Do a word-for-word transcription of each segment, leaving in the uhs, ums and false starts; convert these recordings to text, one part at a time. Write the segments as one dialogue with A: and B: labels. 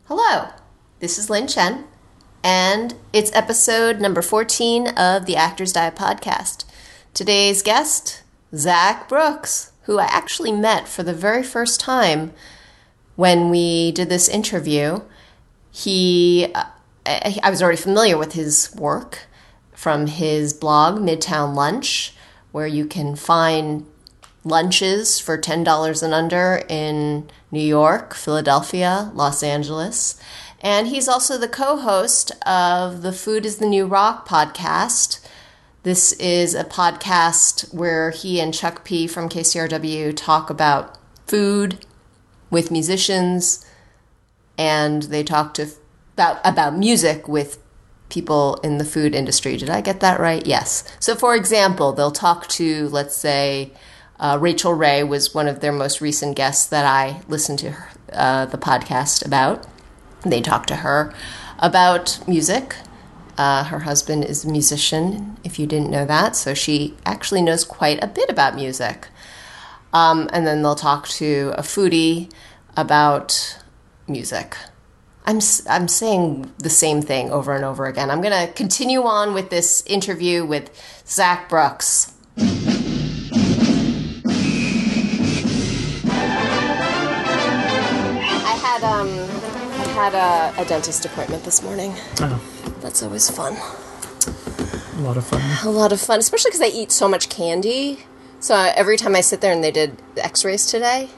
A: Hello, this is Lynn Chen, and it's episode number fourteen of the Actors Diet podcast. Today's guest, Zach Brooks, who I actually met for the very first time when we did this interview. He, I, I was already familiar with his work from his blog, Midtown Lunch, where you can find lunches for ten dollars and under in New York, Philadelphia, Los Angeles. And he's also the co-host of the Food is the New Rock podcast. This is a podcast where he and Chuck P. from K C R W talk about food with musicians, and they talk to about, about music with people in the food industry. Did I get that right? Yes. So, for example, they'll talk to, let's say, Uh, Rachel Ray was one of their most recent guests that I listened to her, uh, the podcast about. They talked to her about music. Uh, her husband is a musician, if you didn't know that, so she actually knows quite a bit about music. Um, and then they'll talk to a foodie about music. I'm I'm saying the same thing over and over again. I'm going to continue on with this interview with Zach Brooks. Um, I had a, a dentist appointment this morning.
B: Oh.
A: That's always fun.
B: A lot of fun.
A: A lot of fun, especially because I eat so much candy. So uh, every time I sit there and they did x-rays today,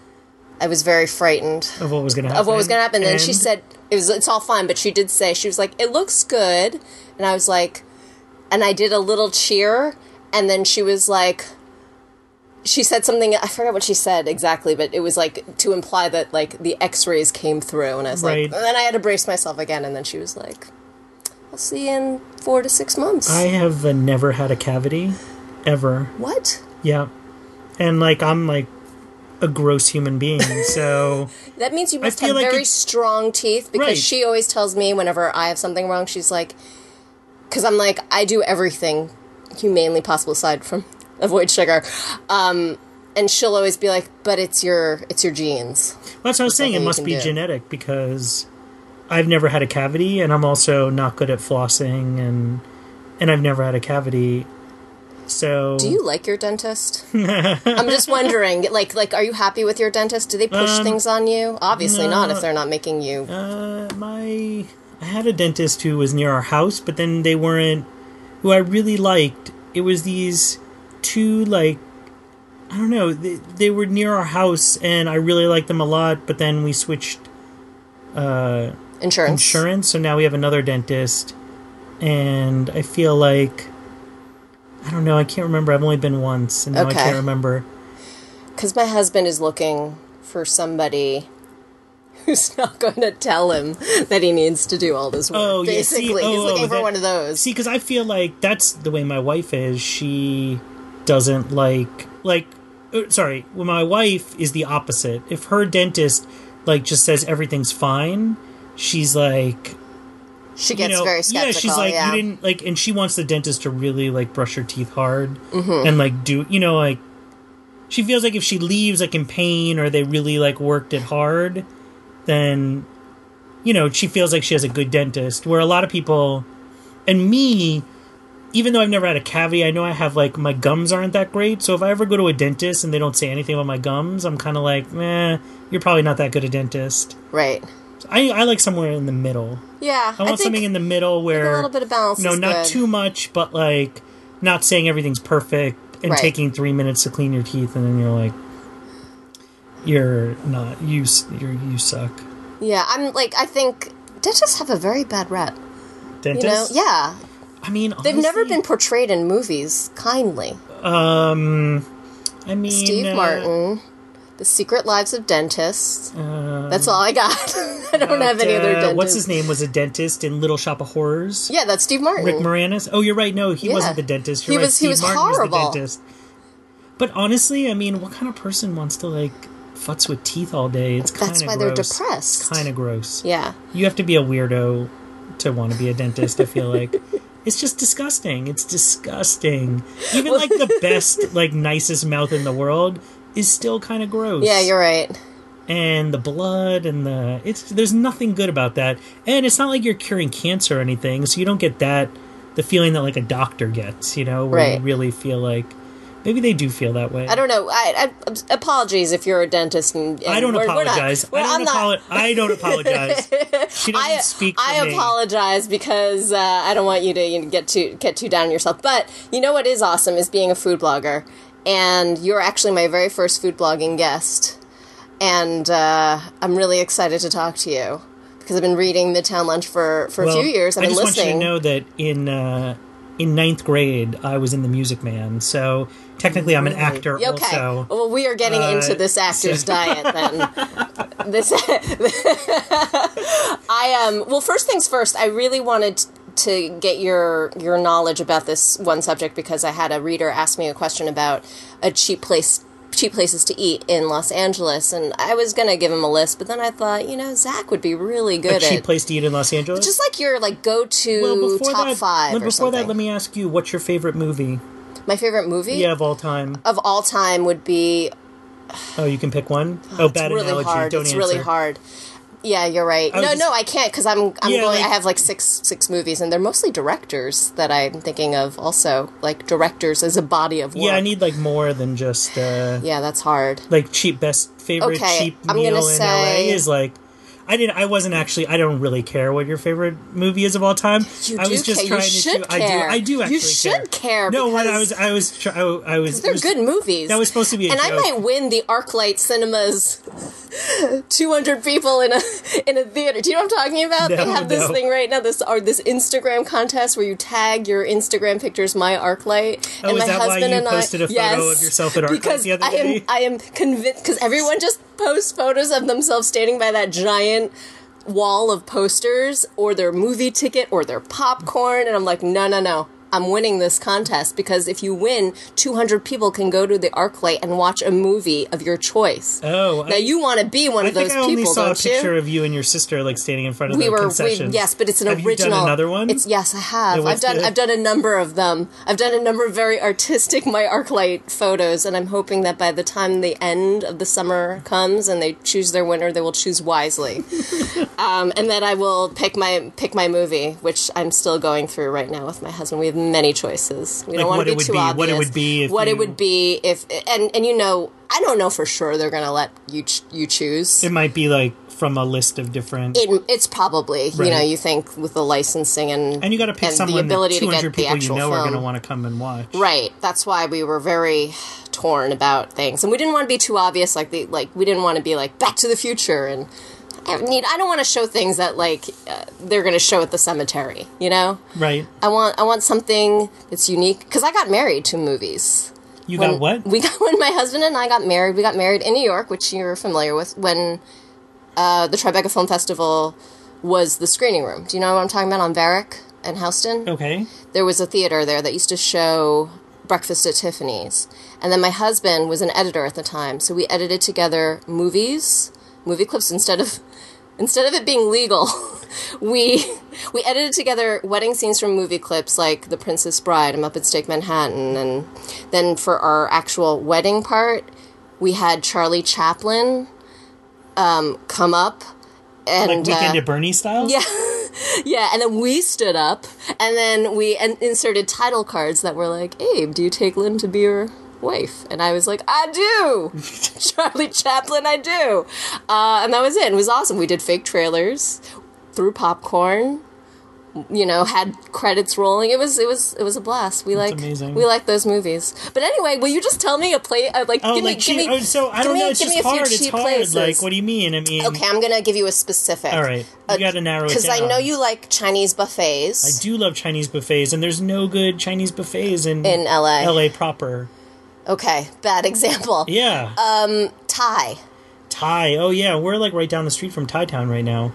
A: I was very frightened.
B: Of what was going to happen.
A: Of what was going to happen. And
B: and
A: then she said, it was, it's all fine, but she did say, she was like, it looks good. And I was like, and I did a little cheer, and then she was like, she said something, I forgot what she said exactly, but it was like to imply that like the x-rays came through, and I was
B: right.
A: like, and then I had to brace myself again, and then she was like, I'll see you in four to six months.
B: I have uh, never had a cavity, ever.
A: What?
B: Yeah. And like, I'm like a gross human being, so...
A: That means you must have
B: like
A: very
B: it...
A: strong teeth, because
B: right.
A: she always tells me whenever I have something wrong, she's like, because I'm like, I do everything humanely possible aside from avoid sugar. Um, and she'll always be like, but it's your it's your genes.
B: Well, that's what I was saying. It must be do. genetic, because I've never had a cavity, and I'm also not good at flossing, and and I've never had a cavity. So,
A: do you like your dentist? I'm just wondering, like, like, are you happy with your dentist? Do they push um, things on you? Obviously no, not if they're not making you...
B: Uh, my... I had a dentist who was near our house, but then they weren't... Who I really liked. It was these... two, like, I don't know, they, they were near our house, and I really liked them a lot, but then we switched uh,
A: insurance.
B: insurance, so now we have another dentist, and I feel like, I don't know, I can't remember, I've only been once, and now okay. I can't remember.
A: Because my husband is looking for somebody who's not going to tell him that he needs to do all this work,
B: oh, yeah,
A: basically.
B: See, oh,
A: He's looking
B: oh,
A: for
B: that,
A: one of those.
B: See, because I feel like that's the way my wife is. She doesn't like, like, uh, sorry, well, my wife is the opposite. If her dentist, like, just says everything's fine, she's like...
A: She gets
B: you know,
A: very skeptical,
B: yeah. She's like,
A: yeah.
B: you didn't, like, and she wants the dentist to really, like, brush her teeth hard,
A: mm-hmm.
B: and, like, do, you know, like, she feels like if she leaves, like, in pain, or they really, like, worked it hard, then, you know, she feels like she has a good dentist, where a lot of people, and me... Even though I've never had a cavity, I know I have, like, my gums aren't that great, so if I ever go to a dentist and they don't say anything about my gums, I'm kind of like, eh, you're probably not that good a dentist.
A: Right.
B: So I I like somewhere in the middle.
A: Yeah.
B: I want I something in the middle where...
A: a little bit of balance
B: You know,
A: is
B: not
A: good.
B: too much, but, like, not saying everything's perfect and
A: right.
B: taking three minutes to clean your teeth, and then you're like, you're not, you, you're, you suck.
A: Yeah, I'm, like, I think dentists have a very bad rep.
B: Dentists?
A: You know? Yeah.
B: I mean, honestly,
A: they've never been portrayed in movies kindly.
B: Um, I mean...
A: Steve
B: uh,
A: Martin, The Secret Lives of Dentists.
B: Uh,
A: that's all I got. I don't have any
B: uh,
A: other dentists.
B: What's his name? Was a dentist in Little Shop of Horrors?
A: Yeah, that's Steve Martin.
B: Rick Moranis? Oh, you're right. No, he
A: yeah.
B: wasn't the dentist. You're
A: he
B: right.
A: was,
B: Steve
A: he was
B: Martin
A: horrible.
B: was the dentist. But honestly, I mean, what kind of person wants to, like, futz with teeth all day? It's kind of gross.
A: That's why they're depressed.
B: Kind of gross.
A: Yeah.
B: You have to be a weirdo to want to be a dentist, I feel like. It's just disgusting. It's disgusting. Even, like, the best, like, nicest mouth in the world is still kind of gross.
A: Yeah, you're right.
B: and the blood and the it's there's nothing good about that. And it's not like you're curing cancer or anything, so you don't get that the feeling that like a doctor gets, you know, where
A: Right.
B: you really feel like maybe they do feel that way.
A: I don't know. I, I apologies if you're a dentist. And, and
B: I don't
A: we're,
B: apologize.
A: We're not,
B: I don't
A: I'm not-
B: apologize. I don't apologize. She doesn't
A: I,
B: speak for
A: I
B: me.
A: apologize because uh, I don't want you to you know, get too get too down on yourself. But you know what is awesome is being a food blogger, and you're actually my very first food blogging guest, and uh, I'm really excited to talk to you because I've been reading Midtown Lunch for, for
B: Well,
A: a few years. I've
B: I
A: been
B: just
A: listening.
B: want you to know that in uh, in ninth grade, I was in The Music Man, so technically I'm an actor
A: Okay.
B: also.
A: Well, we are getting
B: Uh,
A: into this actor's
B: so-
A: diet then. This, I um. Well, first things first. I really wanted to get your your knowledge about this one subject because I had a reader ask me a question about a cheap place. cheap places to eat in Los Angeles, and I was gonna give him a list, but then I thought, you know, Zach would be really
B: A
A: good
B: cheap
A: at
B: place to eat in Los Angeles?
A: just like your like go to
B: well, before
A: top
B: that,
A: five.
B: well,
A: or
B: before
A: something.
B: that, let me ask you, what's your favorite movie?
A: My favorite movie,
B: Yeah, of all time.
A: of all time, would be.
B: Oh, you can pick one? Oh,
A: It's
B: bad
A: really
B: analogy.
A: hard.
B: Don't
A: it's
B: answer.
A: really hard. Yeah, you're right.
B: I was
A: No,
B: just-
A: no, I can't because I'm I'm
B: Yeah,
A: going.
B: like-
A: I have like six six movies, and they're mostly directors that I'm thinking of. Also, like directors as a body of work.
B: Yeah, I need like more than just uh,
A: Yeah, that's hard.
B: like cheap best favorite
A: Okay,
B: cheap
A: I'm
B: meal
A: gonna
B: in
A: say-
B: L A is like. I didn't. I wasn't actually. I don't really care what your favorite movie is of all time.
A: You
B: I
A: do
B: was just
A: care.
B: trying
A: You
B: to.
A: should
B: I do.
A: care.
B: I do actually.
A: You should care
B: No, when I
A: because-
B: was. I was. Try, I, I was.
A: They're
B: it was-
A: good movies.
B: That was supposed to be a
A: and
B: joke.
A: I might win the ArcLight Cinemas two hundred people in a in a theater. Do you know what I'm talking about?
B: No,
A: they have this
B: no.
A: thing right now, this or this Instagram contest where you tag your Instagram pictures my ArcLight.
B: Oh,
A: and
B: is
A: my
B: that why
A: husband
B: you
A: and
B: posted
A: I,
B: a photo
A: yes,
B: of yourself at ArcLight
A: because
B: the other
A: I am
B: day?
A: I am convinced because everyone just posts photos of themselves standing by that giant wall of posters or their movie ticket or their popcorn, and I'm like, no, no, no. I'm winning this contest because if you win, two hundred people can go to the ArcLight and watch a movie of your choice.
B: Oh,
A: Now
B: I,
A: you want to be one
B: I
A: of those
B: think I only
A: people,
B: saw a
A: don't
B: picture
A: you?
B: of you and your sister like standing in front of
A: We
B: the
A: were, we,
B: concessions.
A: yes, but it's an
B: Have
A: original.
B: You done another one?
A: It's yes, I have.
B: Yeah, what's
A: I've done.
B: the-
A: I've done a number of them. I've done a number of very artistic my ArcLight photos, and I'm hoping that by the time the end of the summer comes and they choose their winner, they will choose wisely, um, and then I will pick my pick my movie, which I'm still going through right now with my husband. We have many choices. We
B: Like
A: don't want
B: what
A: to
B: it
A: be
B: would
A: too
B: be-
A: obvious.
B: what it would be if
A: what
B: you-
A: it would be if and and you know I don't know for sure they're going to let you ch- you choose.
B: It might be like from a list of different.
A: It, it's probably,
B: Right.
A: you know, you think with the licensing and
B: and you got to pick
A: and
B: someone
A: the ability
B: that
A: to
B: two
A: get
B: hundred
A: the
B: people you
A: actual
B: know are
A: film.
B: going to want to come and watch.
A: Right. That's why we were very torn about things, and we didn't want to be too obvious. Like the like, we didn't want to be like Back to the Future, and I need. I don't want to show things that like uh, they're going to show at the cemetery. You know,
B: Right.
A: I want I want something that's unique because I got married to movies.
B: You
A: When
B: got what?
A: We got when my husband and I got married. We got married in New York, which you're familiar with. When uh, the Tribeca Film Festival was the screening room. Do you know what I'm talking about on Varick and Houston?
B: Okay.
A: There was a theater there that used to show Breakfast at Tiffany's. And then my husband was an editor at the time, so we edited together movies, movie clips instead of instead of it being legal. we we edited together wedding scenes from movie clips like The Princess Bride and Muppet Steak Manhattan, and then for our actual wedding part, we had Charlie Chaplin um, come up and
B: Like Weekend
A: uh,
B: at Bernie style?
A: yeah. Yeah, and then we stood up, and then we en- inserted title cards that were like, Abe, do you take Lynn to be your wife? And I was like, I do! Charlie Chaplin, I do! Uh, and that was it. It was awesome. We did fake trailers, threw popcorn, you know, had credits rolling. It was it was it was a blast. We
B: That's
A: like
B: amazing.
A: we like those movies. But anyway, will you just tell me a play? Uh, like,
B: Oh,
A: give
B: like
A: me,
B: cheap.
A: give me,
B: oh, so I
A: give
B: don't
A: me,
B: know. It's
A: give
B: just
A: me a few
B: hard. It's
A: cheap
B: hard.
A: places.
B: Like, what do you mean? I mean,
A: Okay, I'm gonna give you a specific.
B: all right. You
A: Uh,
B: got to narrow it down.
A: Because I know you like Chinese buffets.
B: I do love Chinese buffets, and there's no good Chinese buffets in
A: In L A.
B: L A proper.
A: Okay, bad example.
B: Yeah.
A: Uh, Thai.
B: Thai. Oh yeah, we're like right down the street from Thai Town right now.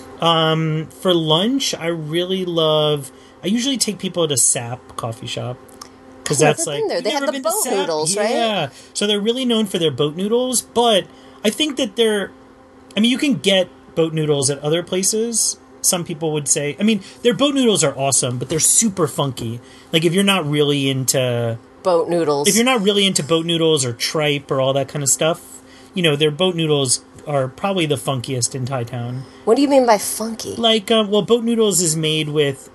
B: Um, for lunch, I really love. I usually take people to Sap Coffee Shop because
A: I've
B: that's
A: never
B: like
A: been there. They
B: you've
A: have
B: never
A: the
B: been to
A: boat
B: Sap?
A: noodles, right?
B: Yeah, so they're really known for their boat noodles, but I think that they're. I mean, you can get boat noodles at other places. Some people would say. I mean, their boat noodles are awesome, but they're super funky. Like if you're not really into.
A: Boat noodles.
B: If you're not really into boat noodles or tripe or all that kind of stuff, you know, their boat noodles are probably the funkiest in Thai town.
A: What do you mean by funky?
B: Like, uh, well, boat noodles is made with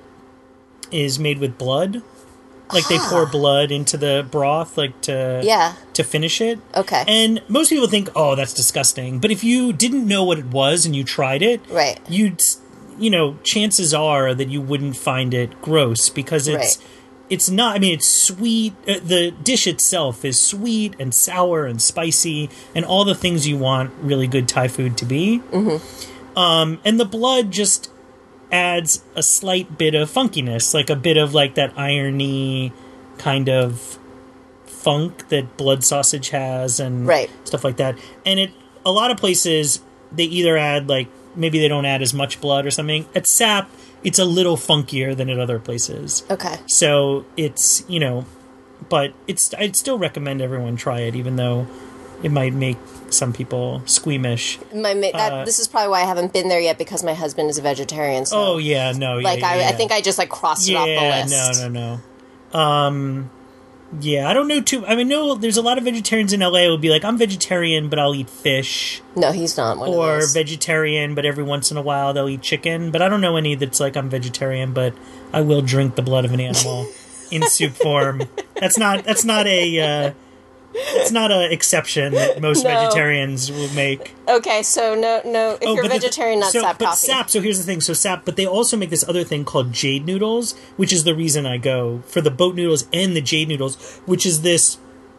B: is made with blood. Like, they pour blood into the broth, like, to
A: Yeah.
B: to finish it.
A: Okay.
B: And most people think, oh, that's disgusting. But if you didn't know what it was and you tried it,
A: Right.
B: you'd, you know, chances are that you wouldn't find it gross because it's,
A: Right.
B: it's not, I mean, it's sweet. Uh, the dish itself is sweet and sour and spicy and all the things you want really good Thai food to be. Mm-hmm. Um, and the blood just adds a slight bit of funkiness, like a bit of like that irony kind of funk that blood sausage has and
A: Right.
B: stuff like that. And it a lot of places they either add like maybe they don't add as much blood or something. At Sap, it's a little funkier than at other places.
A: Okay.
B: So it's, you know, but it's I'd still recommend everyone try it, even though it might make some people squeamish.
A: My ma- that,
B: Uh,
A: this is probably why I haven't been there yet because my husband is a vegetarian. So
B: Oh yeah, no, yeah,
A: like
B: yeah,
A: I,
B: yeah.
A: I think I just like crossed it off the
B: Yeah,
A: list.
B: no, no, no. Um, yeah, I don't know too. I mean, no, there's a lot of vegetarians in L A who will be like, I'm vegetarian, but I'll eat fish,
A: No, he's not one
B: or
A: of those.
B: vegetarian, but every once in a while they'll eat chicken. But I don't know any that's like, I'm vegetarian, but I will drink the blood of an animal in soup form. That's not. That's not a. Uh, it's not an exception that most
A: No.
B: vegetarians will make.
A: Okay, so no, no. If
B: Oh,
A: you're
B: but the-
A: vegetarian, not
B: so,
A: sap
B: but
A: coffee.
B: Sap. So here's the thing. So Sap, but they also make this other thing called jade noodles, which is the reason I go for the boat noodles and the jade noodles, which is this,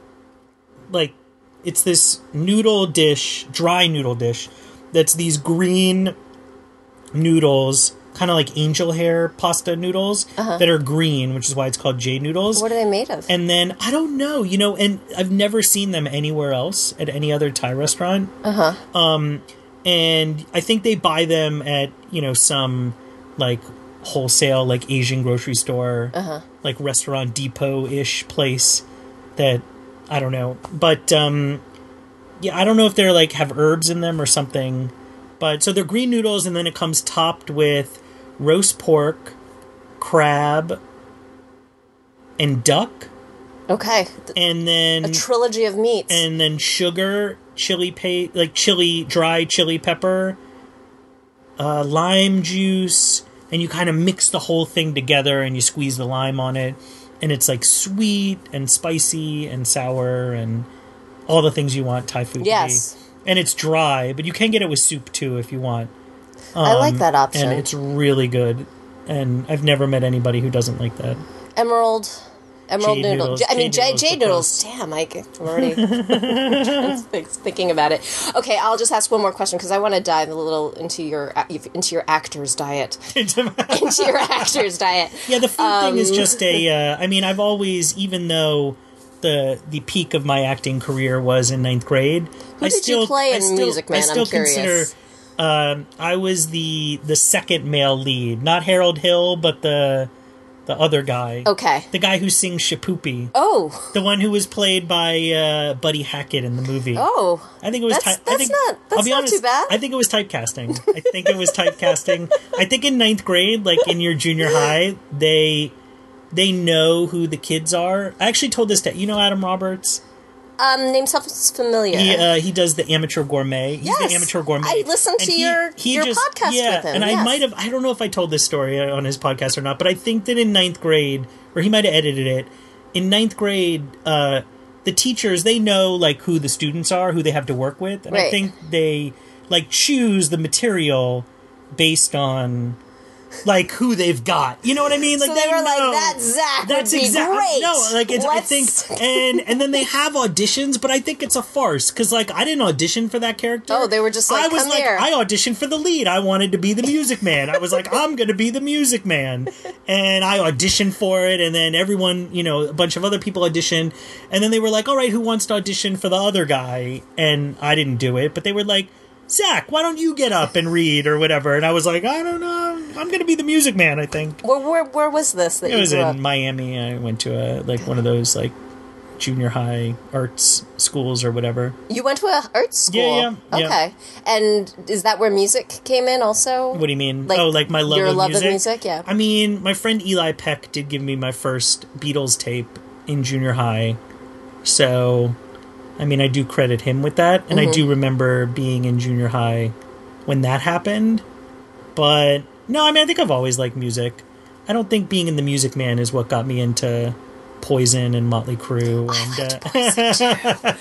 B: like, it's this noodle dish, dry noodle dish, that's these green noodles, kind of like angel hair pasta noodles that are green, which is why it's called jade noodles.
A: What are they made of?
B: And then I don't know, you know, and I've never seen them anywhere else at any other Thai restaurant. Uh huh. Um, and I think they buy them at you know some like wholesale like Asian grocery store, uh-huh. like Restaurant Depot ish place. That I don't know, but um, yeah, I don't know if they're like have herbs in them or something. But so they're green noodles, and then it comes topped with roast pork, crab, and duck,
A: Okay,
B: and then
A: a trilogy of meats.
B: and then sugar, chili paste, like chili, dry chili pepper, uh, lime juice, and you kind of mix the whole thing together, and you squeeze the lime on it, and it's like sweet and spicy and sour and all the things you want Thai food
A: Yes.
B: to be. And it's dry, but you can get it with soup too if you want.
A: I like that
B: Um,
A: option.
B: and it's really good. And I've never met anybody who doesn't like that.
A: Emerald, emerald
B: Jade
A: noodle.
B: noodles,
A: J- I mean,
B: jade
A: jade,
B: noodles,
A: jade
B: of
A: noodles. Damn, I, I'm already thinking about it. Okay, I'll just ask one more question because I want to dive a little into your into your actor's diet. into your actor's diet.
B: Yeah, the food thing is
A: Um,
B: just a. Uh, I mean, I've always, even though the the peak of my acting career was in ninth grade,
A: Who
B: I
A: did you
B: still
A: play
B: I
A: in
B: still,
A: Music Man?
B: I still
A: I'm curious.
B: consider. Um, I was the the second male lead, not Harold Hill, but the the other guy.
A: Okay.
B: The guy who sings Shapoopy.
A: Oh.
B: The one who was played by uh, Buddy Hackett in the movie.
A: Oh.
B: I think it was.
A: That's-
B: ty- I
A: that's
B: think,
A: not- that's
B: I'll be
A: not
B: honest,
A: too bad.
B: I think it was typecasting. I think it was typecasting. I think in ninth grade, like in your junior high, they they know who the kids are. I actually told this to you know Adam Roberts.
A: Um, name sounds familiar.
B: He uh, he does the Amateur Gourmet. He's
A: Yes.
B: the Amateur Gourmet.
A: I listened
B: And
A: to your- your podcast
B: yeah,
A: with him,
B: and I
A: yes.
B: might have. I don't know if I told this story on his podcast or not, but I think that in ninth grade, or he might have edited it. In ninth grade, uh, the teachers they know like who the students are, who they have to work with, and I
A: Right.
B: think they like choose the material based on like who they've got. You know what I mean? Like
A: So they were like,
B: know-
A: "That Zach
B: That's
A: would be
B: exactly
A: great.
B: no. Like it's, I
A: Let's-"
B: think, and and then they have auditions, but I think it's a farce because like I didn't audition for that character.
A: Oh, they were just like,
B: I was
A: "Come
B: like
A: here."
B: I auditioned for the lead. I wanted to be the Music Man. I was like I'm going to be the Music Man, and I auditioned for it. And then everyone, you know, a bunch of other people auditioned, and then they were like, all right, who wants to audition for the other guy? And I didn't do it, but they were like, Zach, why don't you get up and read or whatever? And I was like, I don't know. I'm going to be the Music Man, I think.
A: Where, where, where was this that
B: It
A: you
B: was
A: grew
B: in
A: up?
B: Miami. I went to a like one of those like junior high arts schools or whatever.
A: You went to a art school?
B: Yeah, yeah, yeah.
A: Okay. And is that where music came in also?
B: What do you mean?
A: Like,
B: oh, like my love
A: your
B: of
A: love
B: music.
A: of music, yeah.
B: I mean, my friend Eli Peck did give me my first Beatles tape in junior high, so I mean, I do credit him with that, and mm-hmm. I do remember being in junior high when that happened. But no, I mean, I think I've always liked music. I don't think being in the Music Man is what got me into Poison and Motley Crue. And,
A: I,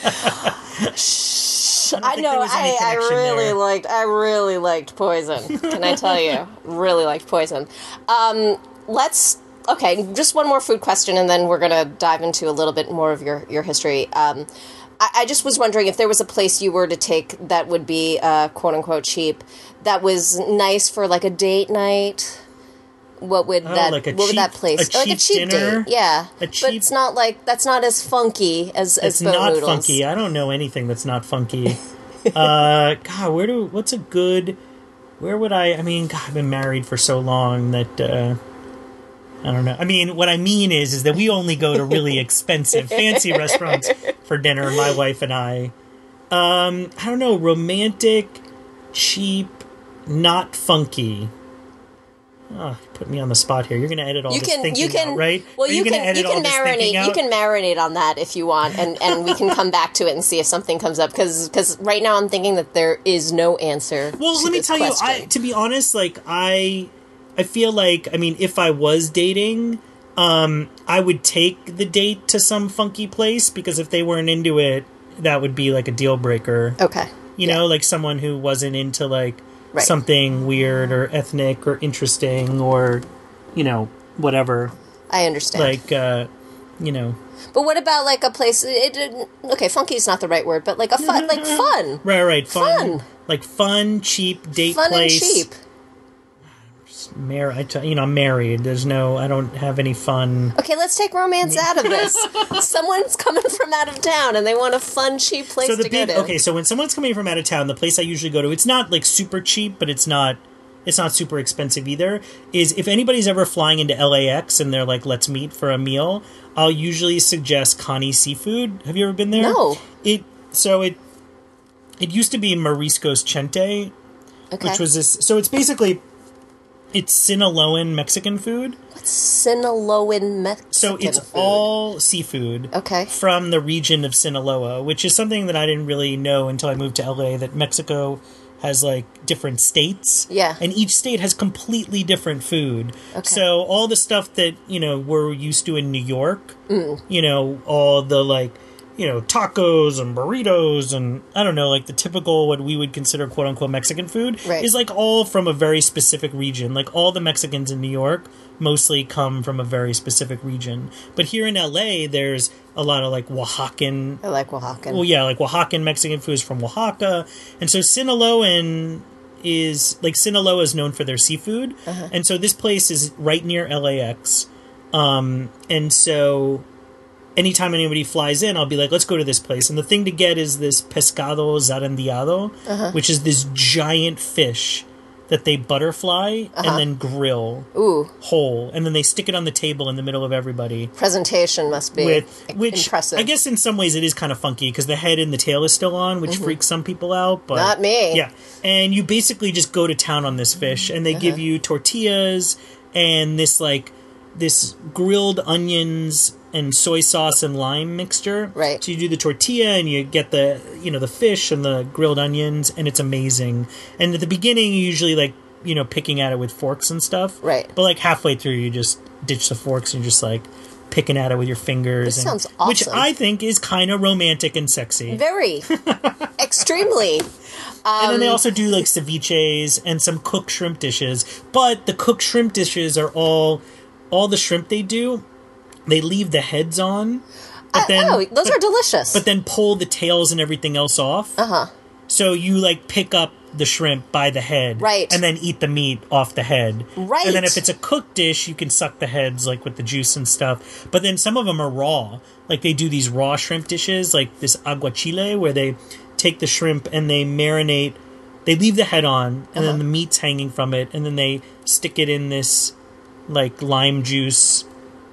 A: uh, I, I know. I, I really there. liked. I really liked Poison. Can I tell you? Really liked Poison. Um, let's. Okay, just one more food question, and then we're gonna dive into a little bit more of your your history. Um, I, I just was wondering if there was a place you were to take that would be uh, quote unquote cheap, that was nice for like a date night. What would oh, that? Like what cheap, would that place?
B: A cheap,
A: like a cheap
B: dinner,
A: date, yeah.
B: A cheap,
A: but it's not like that's not as funky as as
B: it's not
A: noodles.
B: funky. I don't know anything that's not funky. uh, God, where do? What's a good? Where would I? I mean, God, I've been married for so long that uh, I don't know. I mean, what I mean is, is that we only go to really expensive, fancy restaurants for dinner. My wife and I. Um, I don't know. Romantic, cheap, not funky. Oh, you put me on the spot here. You're going to edit all
A: you
B: this
A: can,
B: thinking
A: you can,
B: out, right?
A: Well,
B: Are
A: you,
B: you
A: can you can marinate you can marinate on that if you want, and, and we can come back to it and see if something comes up. Because because right now I'm thinking that there is no answer.
B: Well,
A: to
B: let me
A: this
B: tell
A: question.
B: you, I, to be honest, like I, I feel like I mean, if I was dating, um, I would take the date to some funky place because if they weren't into it, that would be like a deal breaker.
A: Okay,
B: you yeah. know, like someone who wasn't into like.
A: Right.
B: Something weird or ethnic or interesting or, you know, whatever.
A: I understand.
B: Like, uh, you know.
A: But what about like a place? It, it, okay, funky is not the right word, but like a fun, like fun.
B: Right, right, fun.
A: Fun.
B: Like fun, cheap date
A: fun
B: place.
A: Fun and cheap.
B: Mar- I t- you know, I'm married. There's no, I don't have any fun.
A: Okay, let's take romance out of this. Someone's coming from out of town and they want a fun, cheap place
B: so the
A: to
B: big,
A: go to.
B: Okay, so when someone's coming from out of town, the place I usually go to, it's not like super cheap, but it's not, it's not super expensive either, is if anybody's ever flying into L A X and they're like, let's meet for a meal, I'll usually suggest Connie Seafood. Have you ever been there?
A: No.
B: It, so it, it used to be Mariscos Chente,
A: okay.
B: which was this, so it's basically... It's Sinaloan Mexican food.
A: What's Sinaloan Mexican
B: So it's
A: food?
B: all seafood
A: okay.
B: from the region of Sinaloa, which is something that I didn't really know until I moved to L A, that Mexico has, like, different states.
A: Yeah.
B: And each state has completely different food.
A: Okay.
B: So all the stuff that, you know, we're used to in New York,
A: mm.
B: you know, all the, like... you know, tacos and burritos and, I don't know, like the typical, what we would consider quote-unquote Mexican food,
A: right.
B: is like all from a very specific region. Like all the Mexicans in New York mostly come from a very specific region. But here in L A, there's a lot of like Oaxacan...
A: I like Oaxacan.
B: Well, yeah, like Oaxacan Mexican food is from Oaxaca. And so Sinaloan is, like Sinaloa is known for their seafood.
A: Uh-huh.
B: And so this place is right near L A X. Um, and so... anytime anybody flies in, I'll be like, let's go to this place. And the thing to get is this pescado zarandeado,
A: uh-huh.
B: which is this giant fish that they butterfly
A: uh-huh.
B: and then grill
A: Ooh.
B: whole. And then they stick it on the table in the middle of everybody.
A: Presentation must be
B: with, which
A: impressive.
B: I guess in some ways it is kind of funky because the head and the tail is still on, which mm-hmm. freaks some people out. But
A: not me.
B: Yeah. And you basically just go to town on this fish. And they uh-huh. give you tortillas and this, like, this grilled onions... and soy sauce and lime mixture.
A: Right.
B: So you do the tortilla and you get the, you know, the fish and the grilled onions, and it's amazing. And at the beginning, you usually like, you know, picking at it with forks and stuff.
A: Right.
B: But like halfway through, you just ditch the forks and you're just like picking at it with your fingers.
A: This
B: and,
A: sounds awesome.
B: Which I think is kind of romantic and sexy.
A: Very. Extremely. Um,
B: and then they also do like ceviches and some cooked shrimp dishes. But the cooked shrimp dishes are all, all the shrimp they do, they leave the heads on. But
A: uh,
B: then,
A: oh, those
B: but,
A: are delicious.
B: But then pull the tails and everything else off.
A: Uh-huh.
B: So you, like, pick up the shrimp by the head.
A: Right.
B: And then eat the meat off the head.
A: Right.
B: And then if it's a cooked dish, you can suck the heads, like, with the juice and stuff. But then some of them are raw. Like, they do these raw shrimp dishes, like this aguachile, where they take the shrimp and they marinate. They leave the head on, and uh-huh. then the meat's hanging from it, and then they stick it in this, like, lime juice...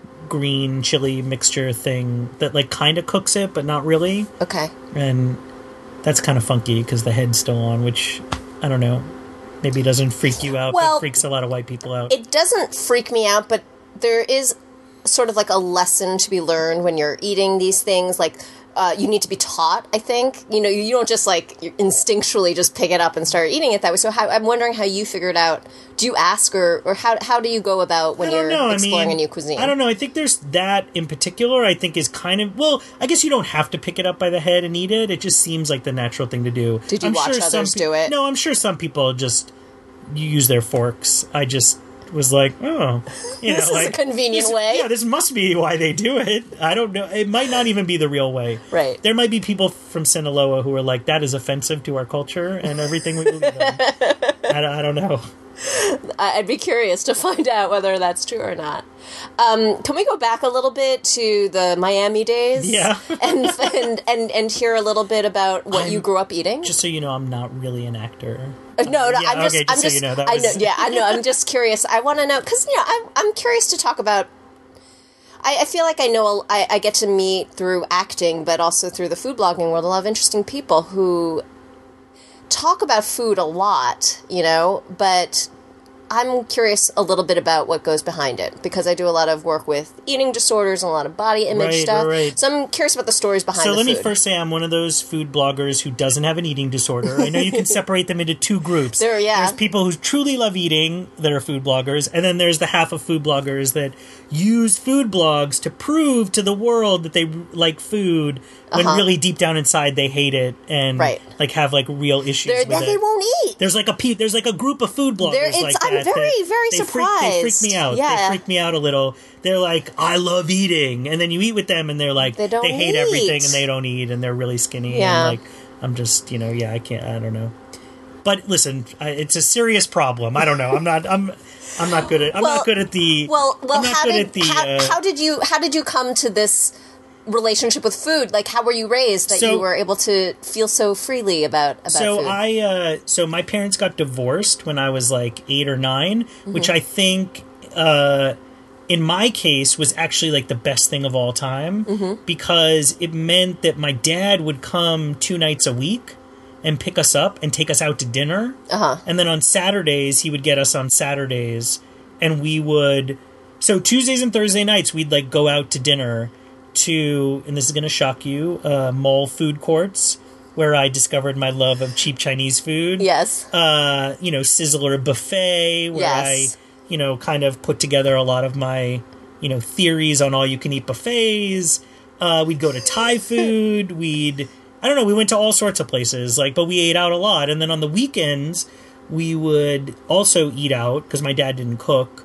B: green chili mixture thing that like kind of cooks it but not really.
A: Okay.
B: And that's kind of funky because the head's still on, which I don't know, maybe doesn't freak you out,
A: well,
B: but freaks a lot of white people out.
A: It doesn't freak me out, but there is sort of like a lesson to be learned when you're eating these things. Like uh, you need to be taught, I think. You know, you don't just, like, instinctually just pick it up and start eating it that way. So how, I'm wondering how you figured out, do you ask, or, or how how do you go about when you're
B: know.
A: exploring
B: I mean,
A: a new cuisine?
B: I don't know. I think there's that in particular, I think is kind of, well, I guess you don't have to pick it up by the head and eat it. It just seems like the natural thing to do.
A: Did you
B: I'm
A: watch
B: sure
A: others
B: pe-
A: do it?
B: No, I'm sure some people just use their forks. I just was like, oh, you
A: This
B: know,
A: is a
B: like,
A: convenient
B: this-
A: way.
B: Yeah, this must be why they do it. I don't know. It might not even be the real way.
A: Right.
B: There might be people from Sinaloa who are like, that is offensive to our culture and everything we believe in. I, don't- I don't know.
A: I'd be curious to find out whether that's true or not. Um, can we go back a little bit to the Miami days?
B: Yeah.
A: and, and and and hear a little bit about what
B: I'm-
A: you grew up eating?
B: Just so you know, I'm not really an actor.
A: Uh, no, no,
B: yeah,
A: I'm just,
B: okay, just
A: I'm
B: so
A: just,
B: you know, that
A: I
B: was-
A: know, yeah, I know. I'm just curious. I want to know because you know, I'm, I'm curious to talk about. I, I feel like I know. I, I get to meet through acting, but also through the food blogging world, a lot of interesting people who talk about food a lot. You know, but I'm curious a little bit about what goes behind it because I do a lot of work with eating disorders and a lot of body image
B: Right,
A: stuff.
B: right, right.
A: So I'm curious about the stories behind
B: So
A: the
B: let
A: food.
B: me first say I'm one of those food bloggers who doesn't have an eating disorder. I know you can separate them into two groups.
A: There, yeah.
B: There's people who truly love eating that are food bloggers, and then there's the half of food bloggers that use food blogs to prove to the world that they like food when
A: Uh-huh.
B: really deep down inside they hate it and
A: Right.
B: like have like real issues
A: They're-
B: with
A: then
B: it.
A: they won't eat.
B: There's like a pe- there's like a group of food bloggers
A: There- it's-
B: like
A: I'm
B: that.
A: very,
B: that
A: very
B: they freak, they freak me
A: surprised.
B: out.
A: Yeah.
B: They freak me out a little. They're like, I love eating, and then you eat with them, and they're like,
A: They don't
B: hate
A: eat.
B: everything, and they don't eat, and they're really skinny.
A: Yeah.
B: And like, I'm just, you know, yeah, I can't, I don't know. But listen, I, it's a serious problem. I don't know. I'm not. I'm. I'm not good at. I'm
A: Well-
B: not good at the.
A: Well, well,
B: I'm not
A: how
B: good
A: did
B: at the.
A: how,
B: uh,
A: how did you how did you come to this relationship with food? Like, how were you raised that
B: So-
A: you were able to feel so freely about about
B: so
A: food?
B: I uh so my parents got divorced when I was like eight or nine,
A: Mm-hmm.
B: which I think uh in my case was actually like the best thing of all time
A: Mm-hmm.
B: because it meant that my dad would come two nights a week and pick us up and take us out to dinner.
A: Uh-huh.
B: And then on Saturdays he would get us on Saturdays and we would so Tuesdays and Thursday nights we'd like go out to dinner to, and this is going to shock you, uh, mall food courts where I discovered my love of cheap Chinese food.
A: Yes.
B: Uh, you know, Sizzler Buffet, where
A: Yes.
B: I, you know, kind of put together a lot of my, you know, theories on all you can eat buffets. Uh, we'd go to Thai food. We'd, I don't know, we went to all sorts of places, like, but we ate out a lot. And then on the weekends, we would also eat out because my dad didn't cook.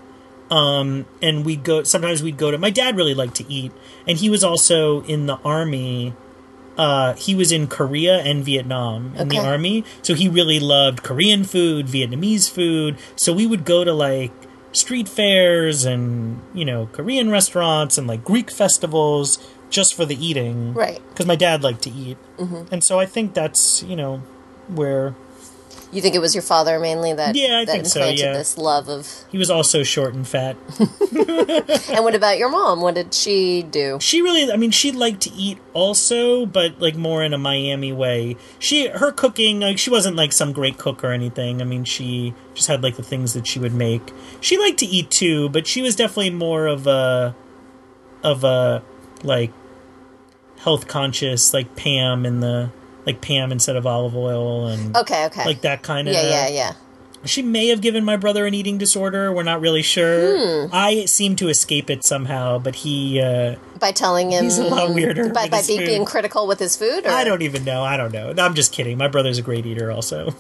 B: Um, and we'd go, sometimes we'd go to, my dad really liked to eat, and he was also in the army. Uh, he was in Korea and Vietnam in the
A: Okay.
B: army, so he really loved Korean food, Vietnamese food. So we would go to like street fairs and, you know, Korean restaurants and like Greek festivals just for the eating.
A: Right.
B: Because my dad liked to eat.
A: Mm-hmm.
B: And so I think that's, you know, where
A: You think it was your father mainly that
B: Yeah, I
A: that
B: think so,
A: implanted
B: yeah.
A: this love of?
B: he was also short and fat.
A: And what about your mom? What did she do?
B: She really, I mean, she liked to eat also, but like more in a Miami way. She, her cooking, like she wasn't like some great cook or anything. I mean, she just had like the things that she would make. She liked to eat too, but she was definitely more of a, of a, like, health conscious, like Pam in the, like Pam instead of olive oil and
A: Okay, okay.
B: like that kind of.
A: yeah, yeah, yeah.
B: She may have given my brother an eating disorder. We're not really sure.
A: Hmm.
B: I seem to escape it somehow, but he, uh,
A: By telling him
B: he's a lot weirder.
A: by,
B: with
A: by
B: his
A: be,
B: food.
A: being critical with his food. Or?
B: I don't even know. I don't know. No, I'm just kidding. My brother's a great eater also.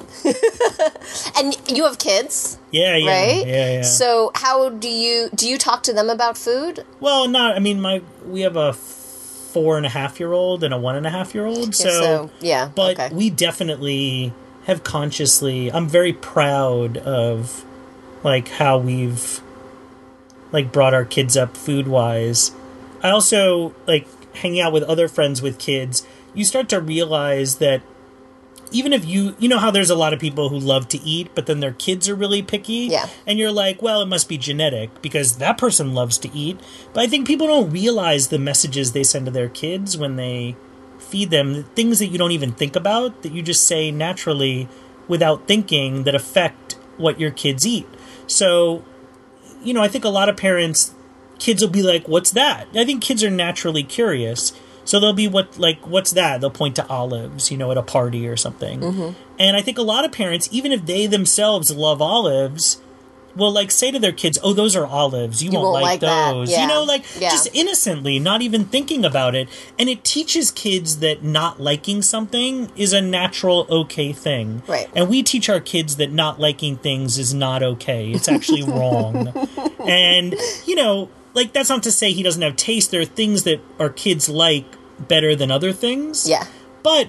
A: And you have kids,
B: Yeah, yeah.
A: right?
B: Yeah, yeah.
A: So how do you do? You talk to them about food?
B: well, not, I mean, my, we have a four and a half year old and a one and a half year old. So,
A: so yeah,
B: but
A: okay.
B: we definitely have consciously, I'm very proud of like how we've like brought our kids up food wise. I also like hanging out with other friends with kids. You start to realize that even if you, you know how there's a lot of people who love to eat, but then their kids are really picky.
A: Yeah.
B: And you're like, well, it must be genetic because that person loves to eat. But I think people don't realize the messages they send to their kids when they feed them, things that you don't even think about, that you just say naturally without thinking that affect what your kids eat. So, you know, I think a lot of parents, kids will be like, what's that? I think kids are naturally curious. So they'll be what like what's that? They'll point to olives, you know, at a party or something.
A: Mm-hmm.
B: And I think a lot of parents, even if they themselves love olives, will like say to their kids, "Oh, those are olives. You,
A: You
B: won't,
A: won't
B: like,
A: like that."
B: those."
A: Yeah.
B: You know, like
A: Yeah.
B: just innocently, not even thinking about it. And it teaches kids that not liking something is a natural, okay thing.
A: Right.
B: And we teach our kids that not liking things is not okay. It's actually wrong. And you know, like that's not to say he doesn't have taste. There are things that our kids like better than other things.
A: Yeah.
B: But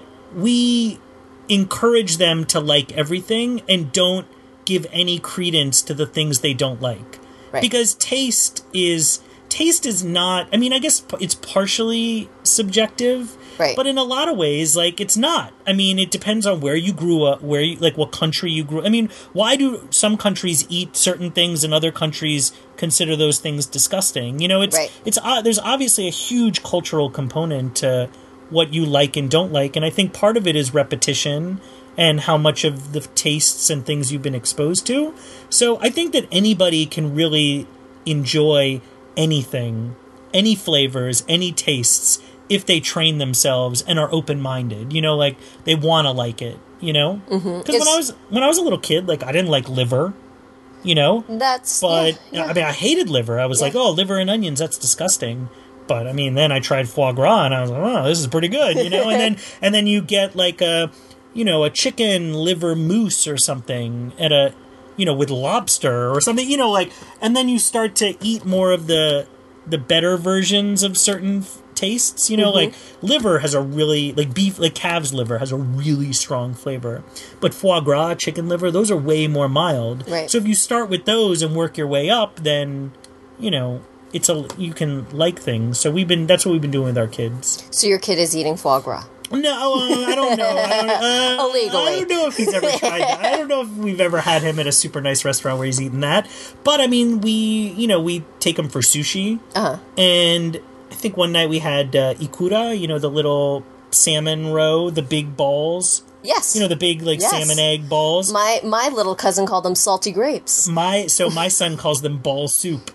B: we encourage them to like everything and don't give any credence to the things they don't like.
A: Right.
B: Because taste is taste is not, I mean, I guess it's partially subjective.
A: Right.
B: But in a lot of ways, like, it's not. I mean, it depends on where you grew up, where you, like, what country you grew. I mean, why do some countries eat certain things and other countries consider those things disgusting? You know, it's
A: Right.
B: it's uh, there's obviously a huge cultural component to what you like and don't like, and I think part of it is repetition and how much of the tastes and things you've been exposed to. So I think that anybody can really enjoy anything, any flavors, any tastes, if they train themselves and are open-minded. You know, like, they want to like it, you know? Because
A: Mm-hmm.
B: when I was when I was a little kid, like, I didn't like liver, you know?
A: That's
B: But,
A: yeah, yeah.
B: I mean, I hated liver. I was
A: Yeah.
B: like, oh, liver and onions, that's disgusting. But, I mean, then I tried foie gras, and I was like, oh, this is pretty good, you know? and then and then you get, like, a, you know, a chicken liver mousse or something at a, you know, with lobster or something, you know, like, and then you start to eat more of the the better versions of certain f- tastes, you know,
A: Mm-hmm.
B: like liver has a really, like beef, like calf's liver has a really strong flavor, but foie gras, chicken liver, those are way more mild.
A: Right.
B: So if you start with those and work your way up, then, you know, it's a, you can like things. So we've been, that's what we've been doing with our kids.
A: So your kid is eating foie gras.
B: No, uh, I don't know. I don't, uh,
A: Illegally.
B: I don't know if he's ever tried that. I don't know if we've ever had him at a super nice restaurant where he's eaten that. But, I mean, we, you know, we take him for sushi.
A: Uh-huh.
B: And I think one night we had uh, ikura, you know, the little salmon roe, the big balls.
A: Yes.
B: You know, the big, like,
A: Yes.
B: salmon egg balls.
A: My my little cousin called them salty grapes.
B: My So my son calls them ball soup.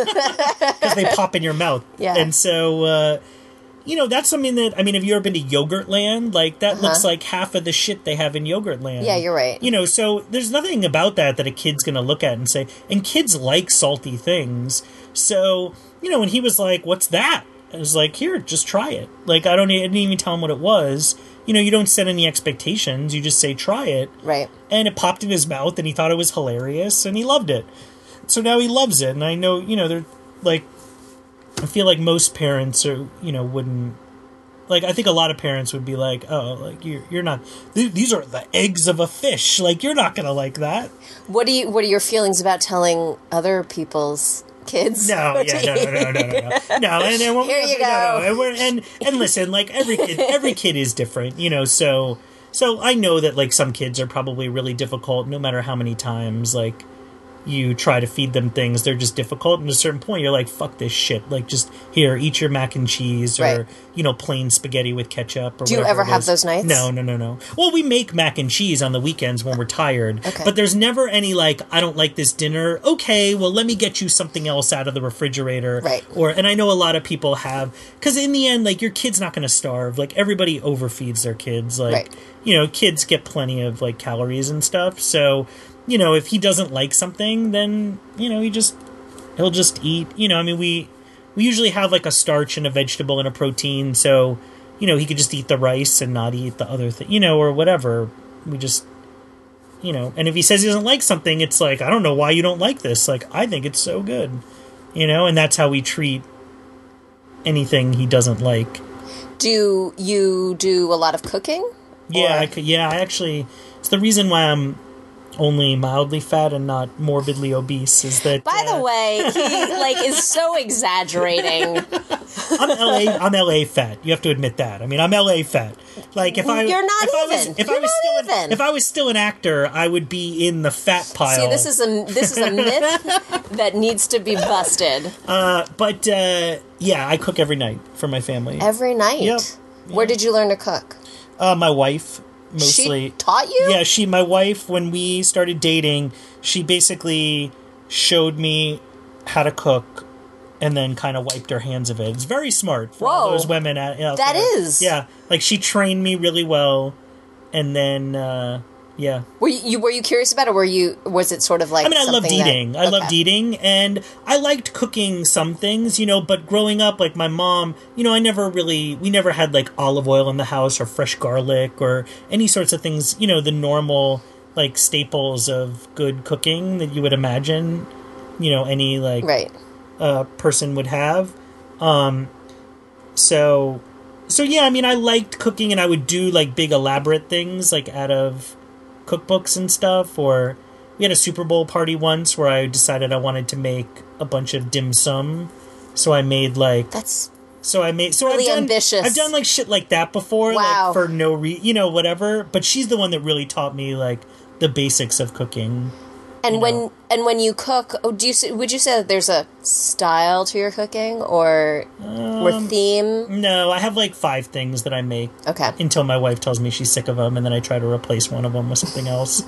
B: Because they pop in your mouth.
A: Yeah.
B: And so... Uh, you know, that's something that, I mean, have you ever been to Yogurtland? Like, that
A: Uh-huh.
B: looks like half of the shit they have in Yogurtland.
A: Yeah, you're right.
B: You know, so there's nothing about that that a kid's going to look at and say, and kids like salty things. So, you know, when he was like, what's that? I was like, here, just try it. Like, I don't, I didn't even tell him what it was. You know, you don't set any expectations. You just say, try it.
A: Right.
B: And it popped in his mouth, and he thought it was hilarious, and he loved it. So now he loves it. And I know, you know, they're like, I feel like most parents are, you know, wouldn't, like, I think a lot of parents would be like, oh, like, you're, you're not, th- these are the eggs of a fish. Like, you're not going to like that.
A: What do you what are your feelings about telling other people's kids?
B: No,
A: what
B: yeah,
A: to
B: no, no,
A: eat?
B: no, no, no, no. No, and then when
A: Here
B: we,
A: you
B: no,
A: go.
B: No, and, we're, and, and listen, like, every kid, every kid is different, you know, so, so I know that, like, some kids are probably really difficult, no matter how many times, like, you try to feed them things, they're just difficult. And at a certain point, you're like, fuck this shit. Like, just, here, eat your mac and cheese, or,
A: Right.
B: you know, plain spaghetti with ketchup, or
A: Do you
B: whatever
A: ever
B: it
A: have
B: is.
A: those nights?
B: No, no, no, no. Well, we make mac and cheese on the weekends when we're tired.
A: Okay.
B: But there's never any, like, I don't like this dinner. Okay, well, let me get you something else out of the refrigerator.
A: Right.
B: Or, and I know a lot of people have, because in the end, like, your kid's not going to starve. Like, everybody overfeeds their kids. Like,
A: Right.
B: you know, kids get plenty of, like, calories and stuff. So, you know, if he doesn't like something, then, you know, he just, he'll just eat, you know, I mean, we, we usually have, like, a starch and a vegetable and a protein, so, you know, he could just eat the rice and not eat the other thing, you know, or whatever. We just, you know, and if he says he doesn't like something, it's like, I don't know why you don't like this. Like, I think it's so good, you know, and that's how we treat anything he doesn't like.
A: Do you do a lot of cooking?
B: Yeah,
A: Or-
B: I could, yeah, I actually, it's the reason why I'm only mildly fat and not morbidly obese is that
A: By
B: uh,
A: the way, he like is so exaggerating.
B: I'm L A I'm L A fat. You have to admit that. I mean, I'm L A fat. Like if I
A: You're not
B: if I was
A: even.
B: if
A: You're
B: I was
A: not
B: still
A: even.
B: An, if I was still an actor, I would be in the fat pile.
A: See, this is a this is a myth that needs to be busted
B: But uh, yeah, I cook every night for my family.
A: every night.
B: Yep.
A: Where did you learn to cook?
B: Uh, my wife mostly.
A: She taught you?
B: Yeah, she, my wife, when we started dating, she basically showed me how to cook and then kind of wiped her hands of it. It's very smart for all
A: Whoa.
B: those women out, out
A: That
B: there.
A: is.
B: Yeah, like she trained me really well, and then uh, yeah.
A: Were you, you were you curious about it, or were you was it sort of like
B: I mean, I loved
A: something that-
B: eating. I loved
A: okay.
B: eating, and I liked cooking some things, you know, but growing up, like, my mom, you know, I never really, we never had, like, olive oil in the house or fresh garlic or any sorts of things, you know, the normal, like, staples of good cooking that you would imagine, you know, any, like,
A: Right.
B: uh, person would have. Um, so, so, yeah, I mean, I liked cooking, and I would do, like, big elaborate things, like, out of cookbooks and stuff, or we had a Super Bowl party once where I decided I wanted to make a bunch of dim sum, so I made like
A: That's
B: so I made so
A: really
B: I've done,
A: ambitious.
B: I've done like shit like that before,
A: Wow.
B: like for no re you know whatever. But she's the one that really taught me like the basics of cooking.
A: and
B: you
A: when
B: know.
A: and when you cook, oh, do you say- would you say that there's a style to your cooking or or
B: Um,
A: theme?
B: No, I have like five things that I make
A: Okay.
B: until my wife tells me she's sick of them, and then I try to replace one of them with something else.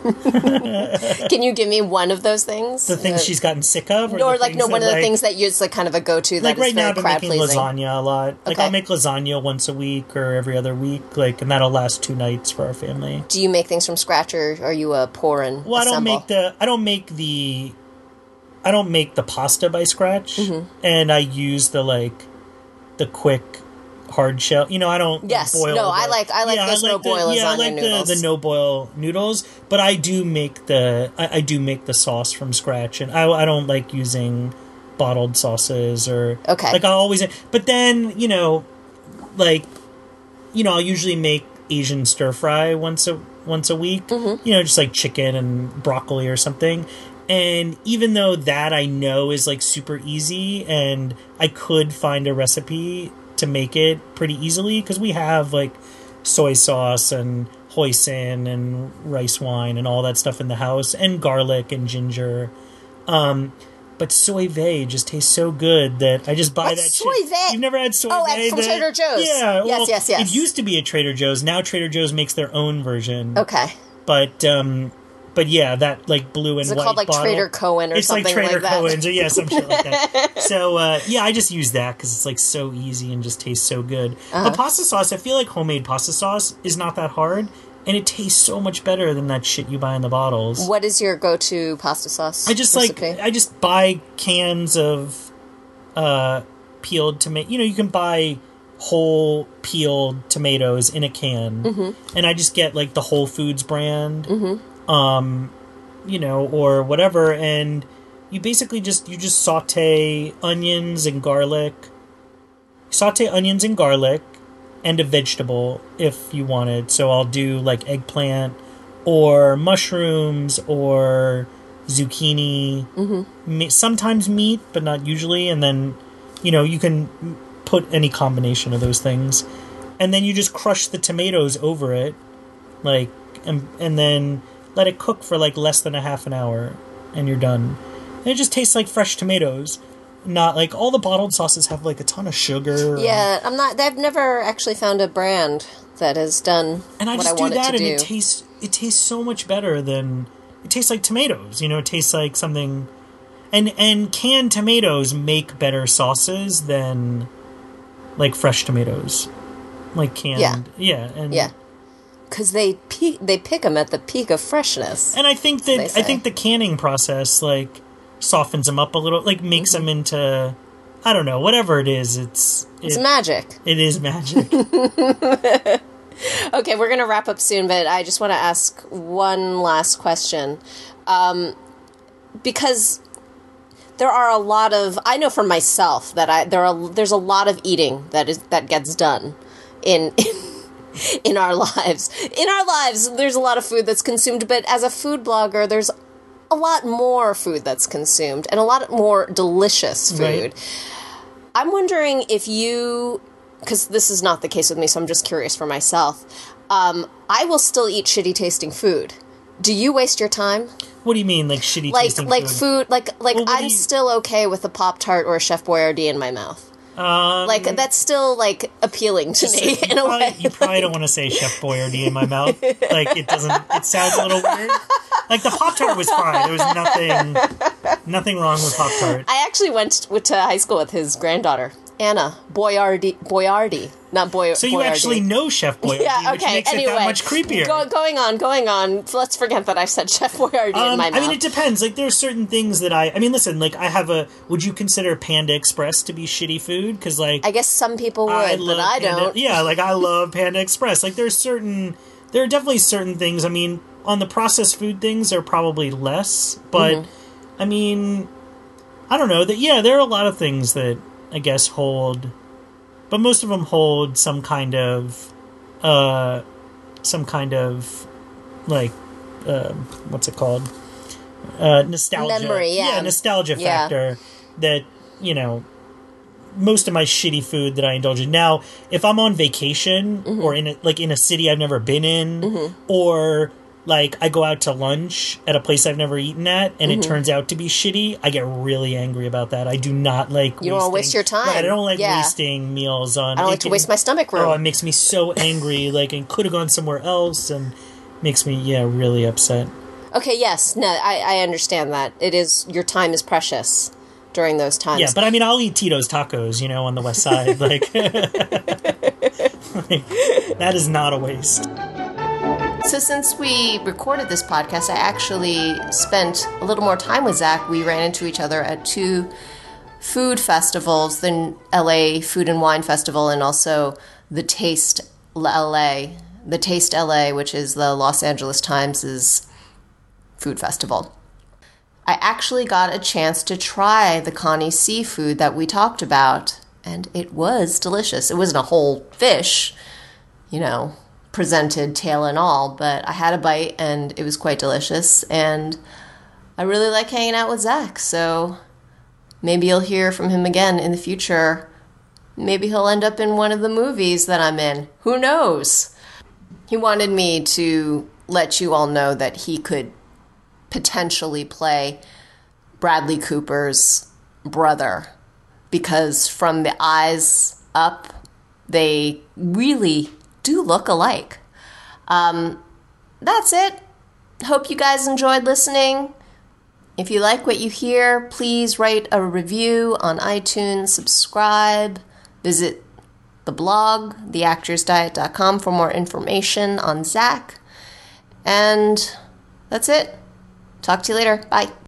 A: Can you give me one of those things?
B: The things
A: Uh,
B: she's gotten sick of, or,
A: or
B: the
A: like
B: things
A: no one
B: that,
A: of the
B: like,
A: things that you it's like kind of a go to that
B: like
A: is
B: right now
A: very
B: I've been
A: crowd
B: making
A: pleasing.
B: lasagna a lot. Like
A: Okay.
B: I'll make lasagna once a week or every other week, like, and that'll last two nights for our family.
A: Do you make things from scratch, or are you a pour and
B: Well, I don't
A: assemble?
B: make the I don't make the I don't make the pasta by scratch,
A: Mm-hmm.
B: and I use the like the quick hard shell. You know, I don't
A: Yes.
B: boil.
A: No, I
B: the-
A: like- I like those
B: the-
A: no-boil
B: yeah, I
A: lasagna
B: like
A: noodles.
B: the, the no boil noodles, but I do make the I, I do make the sauce from scratch, and I I don't like using bottled sauces or
A: Okay.
B: like I always. But then you know, like you know, I'll usually make Asian stir fry once a once a week.
A: Mm-hmm.
B: You know, just like chicken and broccoli or something. And even though that I know is like super easy, and I could find a recipe to make it pretty easily because we have like soy sauce and hoisin and rice wine and all that stuff in the house, and garlic and ginger. Um, but soy vey just tastes so good that I just buy
A: What's
B: that
A: soy
B: shit.
A: vey?
B: You've never had soy
A: Oh,
B: vey?
A: at- from
B: that-
A: Trader Joe's.
B: Yeah.
A: Yes,
B: well,
A: yes, yes.
B: It used to be at Trader Joe's. Now Trader Joe's makes their own version.
A: Okay.
B: But um, but yeah, that like blue and
A: Is it
B: white
A: called like
B: bottle.
A: Trader Cohen or
B: It's
A: something
B: like Trader
A: like that?
B: Cohen's or yeah, some shit like that. So uh, yeah, I just use that because it's like so easy and just tastes so good.
A: Uh-huh.
B: But pasta sauce, I feel like homemade pasta sauce is not that hard, and it tastes so much better than that shit you buy in the bottles.
A: What is your go-to pasta sauce?
B: I just
A: recipe?
B: like I just buy cans of uh, peeled tomato. You know, you can buy whole peeled tomatoes in a can,
A: Mm-hmm.
B: and I just get like the Whole Foods brand, mm-hmm. um, you know, or whatever, and you basically just you just saute onions and garlic, saute onions and garlic, and a vegetable if you wanted. So I'll do like eggplant or mushrooms or zucchini, mm-hmm. sometimes meat, but not usually. And then, you know, you can put any combination of those things. And then you just crush the tomatoes over it, like, and, and then let it cook for like less than a half an hour, and you're done. And it just tastes like fresh tomatoes. Not like all the bottled sauces have like a ton of sugar.
A: Yeah, I'm not. I've never actually found a brand that has done
B: And I
A: what
B: just
A: I
B: do
A: want
B: that,
A: it to
B: and
A: do.
B: it tastes it tastes so much better than it tastes like tomatoes. You know, it tastes like something. And and canned tomatoes make better sauces than like fresh tomatoes, like canned.
A: Yeah.
B: yeah, and
A: Yeah, because they pe- they pick them at the peak of freshness.
B: And I think
A: they
B: that
A: say.
B: I think the canning process like softens them up a little, like makes
A: Mm-hmm.
B: them into, I don't know, whatever it is. It's
A: It's
B: it,
A: magic.
B: it is magic.
A: Okay, we're gonna wrap up soon, but I just want to ask one last question, um, because there are a lot of I know for myself that I there are there's a lot of eating that is that gets done in. in in our lives. In our lives, there's a lot of food that's consumed, but as a food blogger, there's a lot more food that's consumed and a lot more delicious food.
B: Right.
A: I'm wondering if you, because this is not the case with me, so I'm just curious for myself. Um, I will still eat shitty tasting food. Do you waste your time?
B: What do you mean, like shitty
A: Like
B: tasting
A: like
B: food?
A: food, like like
B: Well, what do
A: I'm
B: you-
A: still okay with a Pop Tart or a Chef Boyardee in my mouth.
B: Um,
A: Like that's still like appealing to me
B: you
A: in a
B: probably,
A: way.
B: you probably don't want to say Chef Boyardee in my mouth. Like it doesn't. It sounds a little weird. Like the Pop Tart was fine. There was nothing. Nothing wrong with Pop-Tart.
A: I actually went to high school with his granddaughter, Anna Boyardi. Boyardi, not Boy.
B: So you
A: Boyardi.
B: actually know Chef Boyardee,
A: yeah, okay.
B: which makes
A: anyway,
B: it that much creepier.
A: Go, going on, going on. Let's forget that I said Chef Boyardee
B: um,
A: in my mouth.
B: I mean, it depends. Like, there are certain things that I... I mean, listen, like, I have a... Would you consider Panda Express to be shitty food? Because, like...
A: I guess some people would,
B: I
A: but I
B: Panda,
A: don't.
B: Yeah, like, I love Panda Express. Like, there's certain... There are definitely certain things. I mean, on the processed food things, there are probably less. But, mm-hmm. I mean... I don't know. That Yeah, there are a lot of things that, I guess, hold... But most of them hold some kind of, uh, some kind of, like, uh, what's it called? Uh, nostalgia.
A: Memory, yeah.
B: Yeah, nostalgia
A: yeah.
B: factor that, you know, most of my shitty food that I indulge in. Now, if I'm on vacation mm-hmm. or in a, like in a city I've never been in mm-hmm. or... Like, I go out to lunch at a place I've never eaten at, and mm-hmm. it turns out to be shitty, I get really angry about that. I do not like
A: You don't want to waste your time.
B: Right, I don't like
A: yeah.
B: wasting meals on...
A: I don't like to waste my stomach room.
B: Oh, it makes me so angry, like, and could have gone somewhere else, and makes me, yeah, really upset.
A: Okay, yes, no, I, I understand that. It is, your time is precious during those times.
B: Yeah, but I mean, I'll eat Tito's tacos, you know, on the west side, like... like that is not a waste.
A: So since we recorded this podcast, I actually spent a little more time with Zach. We ran into each other at two food festivals, the L A Food and Wine Festival and also the Taste L A, the Taste L A, which is the Los Angeles Times' food festival. I actually got a chance to try the Connie seafood that we talked about, and it was delicious. It wasn't a whole fish, you know, presented tail and all, but I had a bite and it was quite delicious, and I really like hanging out with Zach, so maybe you'll hear from him again in the future. Maybe he'll end up in one of the movies that I'm in. Who knows? He wanted me to let you all know that he could potentially play Bradley Cooper's brother, because from the eyes up, they really do look alike. Um, that's it. Hope you guys enjoyed listening. If you like what you hear, please write a review on iTunes, subscribe, visit the blog, the actors diet dot com, for more information on Zach. And that's it. Talk to you later. Bye.